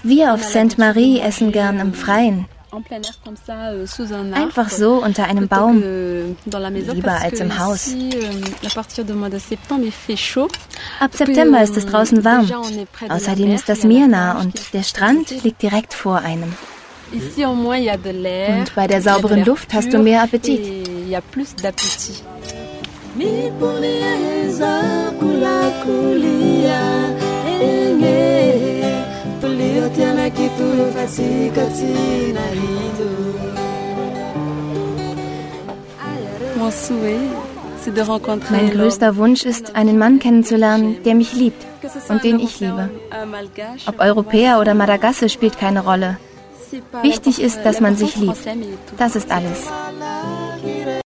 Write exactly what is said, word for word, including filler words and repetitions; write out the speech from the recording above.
Wir auf Sainte-Marie essen gern im Freien. Einfach so unter einem Baum, lieber als im Haus. Ab September ist es draußen warm. Außerdem ist das Meer nah und der Strand liegt direkt vor einem. Und bei der sauberen Luft hast du mehr Appetit. Mein größter Wunsch ist, einen Mann kennenzulernen, der mich liebt und den ich liebe. Ob Europäer oder Madagasse spielt keine Rolle. Wichtig ist, dass man sich liebt. Das ist alles.